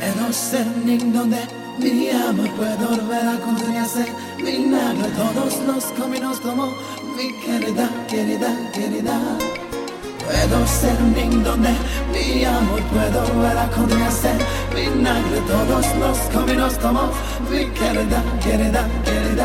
Puedo ser donde mi amor puedo volver a construirse vinagre. Todos los caminos como mi querida, querida, querida. Puedo ser donde mi amor puedo volver a construirse vinagre. Todos los caminos como mi querida, querida, querida.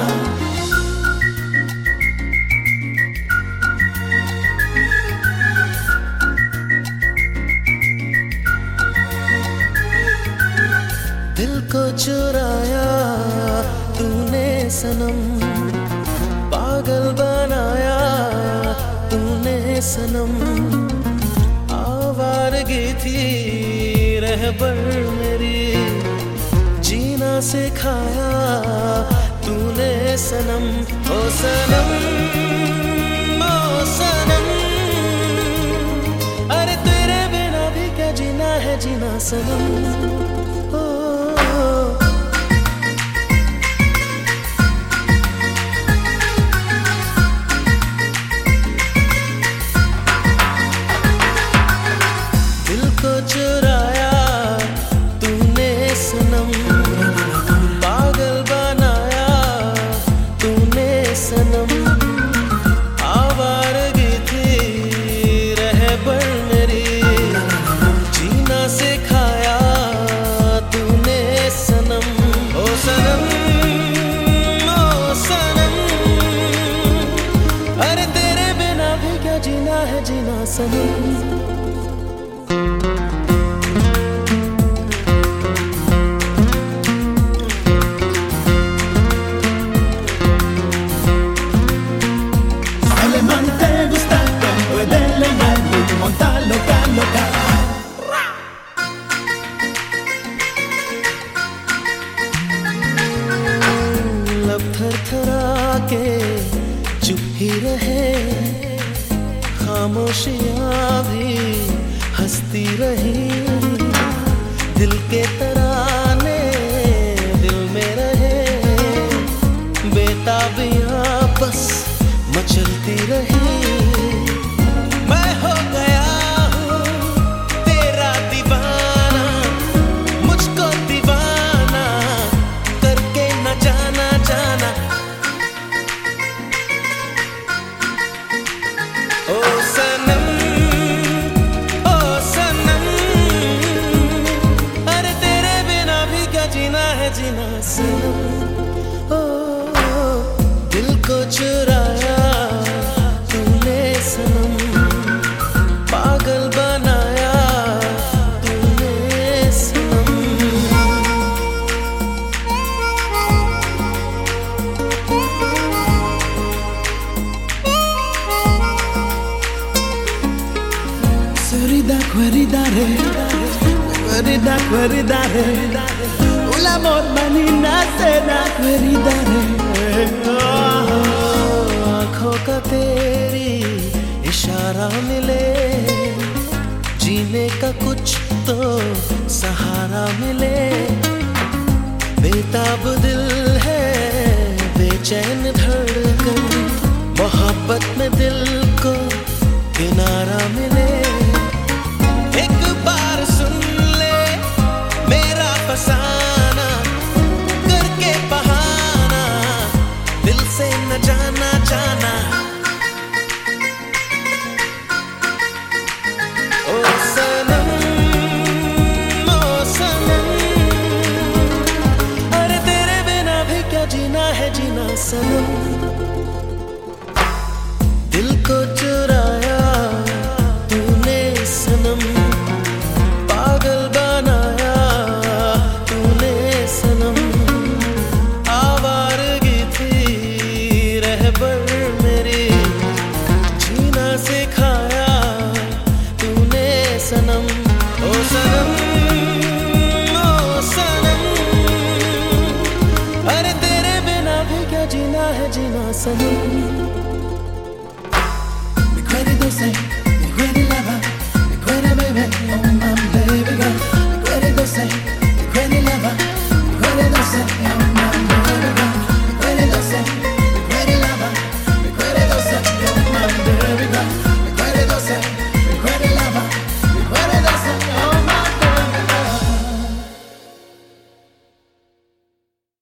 दिल को चुराया तूने सनम, पागल बनाया तूने सनम। आवारगी थी रहबर मेरी, जीना सिखाया तूने सनम। ओ सनम, ओ सनम, अरे तेरे बिना भी क्या जीना है जीना सनम। चुराया तूने सनम, पागल बनाया तूने सनम। आवारगी थी रहबर मेरी, जीना सिखाया तूने सनम। ओ सनम, ओ सनम, अरे तेरे बिना भी क्या जीना है जीना सनम। थरथरा के चुप ही रहे, खामोशियां भी हंसती रही। दिल के तराने दिल में रहे, बेताबियां बस मचलती रही। मैं हो गया हूँ तेरा दीवाना, मुझको दीवाना करके न जाना जाना। ओ सनम, ओ सनम, अरे तेरे बिना भी क्या जीना है जीना सनम। ओ दिल को चुराया तूने सनम, पागल बनाया तूने सनम। Queridare, l'amor manina se na queridare। आँखों का तेरी इशारा मिले, जीने का कुछ तो सहारा मिले। बेताब दिल है बेचैन धड़कन, मोहब्बत में दिल को किनारा मिले। एक बार सुन ले मेरा फसाना, करके बहाना दिल से न जाना जाना। ओ सनम, ओ सनम, अरे तेरे बिना भी क्या जीना है जीना सनम। दिल को चुराया तूने सनम, पागल बनाया तूने सनम। आवारगी थी रहबर मेरी, जीना सिखाया तूने सनम। ओ सनम, ओ सनम, अरे तेरे बिना भी क्या जीना है जीना सनम।